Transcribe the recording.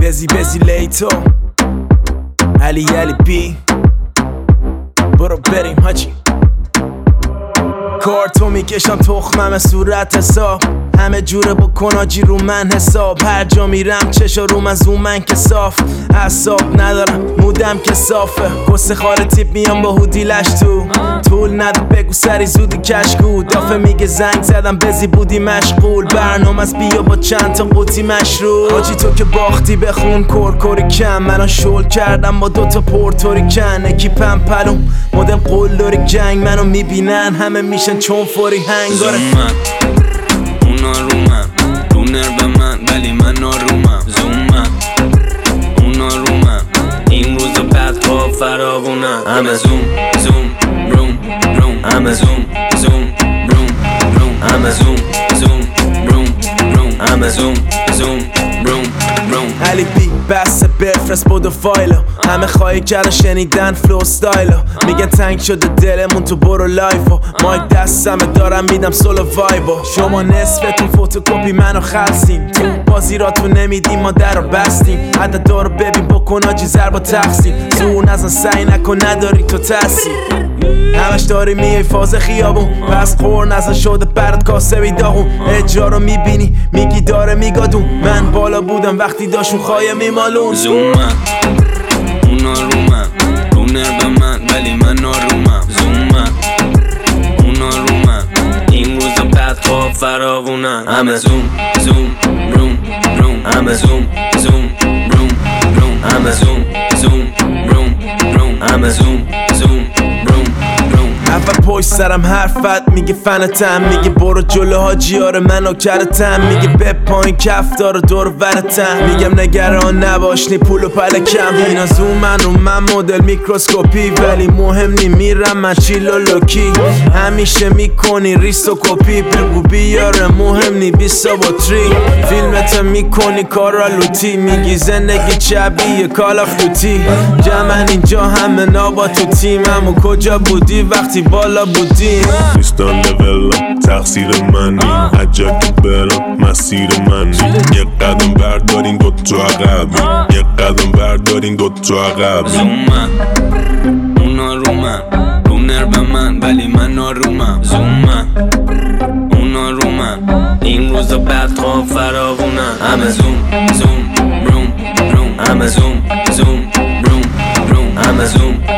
بزی لیتو علی بی برو بریم حاجی. کارتو میکشم تخمم صورت حساب، همه جوره بکن آجی رو من حساب. هر جا میرم چشا رو من زوم من که صاف، حساب ندارم مودم که صافه. کس خال تیپ میام با هودی لش تو طول نده بگو سری زودی کشکو. دافه میگه زنگ زدم بزی بودی مشغول، برنامه از بیا با چند تا قوطی مشروب. آجی تو که باختی بخون کرکوری کم، منو شل کردم با دوتا پورتوری کن. اکیپم پلوم مدل قلدری جنگ، منو میبینن همه میشن چون فوری هنگاره. اونا رو من رو نرو من ولی من آرومم. زومم اونا رو من این روزا بعد ها فراوونم. همه زوم روم همه زوم روم همه زوم روم همه زوم روم علی بی بسته بفرست بودو فایلو، همه خواهی کردن شنیدن فلو ستایلو. میگن تنگ شده دلمون تو برو لایفو، مایک دستمه دارم میدم سولو وایبو. شما نصفتون فوتوکوپی منو خلصین، تو بازیراتون نمیدیم ما در رو بستیم. حتی دارو ببین بکن آجی ضرب و تقسیم، زور نزن سعی نکن نداری تو تاثیر. همش داری میای فاز خیابون، پس خور نزن شده برات کاسه بی داغون. اجرا رو میبینی میگی داره میگادون، من بالا بودم وقتی داشون خواهی میمالون. زومم اونا رو من رو نرو من ولی من آرومم. زومم اونا رو من این روزا بعد خواب فراوونن. همه زوم روم همه زوم روم همه زوم روم همه زوم اول پشت سرم حرفت میگه فنتم، میگه برو جلو حاجی آره منو کرتم. میگه به پایین کف داره دور ورتم، میگم نگران نباش نی پول و پلکم. اینا زومن رو من مدل میکروسکوپی، ولی مهم نی میرم من چیل و لوکی. همیشه میکنی ریست و کپی، بگو بیاره مهم نی بیسا با تری. فیلمت میکنی کارا لوتی، میگی زندگی شبیه کال آف دوتی. جمعن اینجا همه نابا تو تیمم و کجا بودی وقتی بالا بودیم. نیستان لولم تقصیر منی، عجب برم مسیر منی. یه قدم بردارین دوتا عقب، یه قدم بردارین دوتا عقب. زومم اونا رو من رو نرو من ولی من آرومم. زومم اونا رو من این روزا بعد خواب فراوونم. همه زوم روم همه زوم روم همه زوم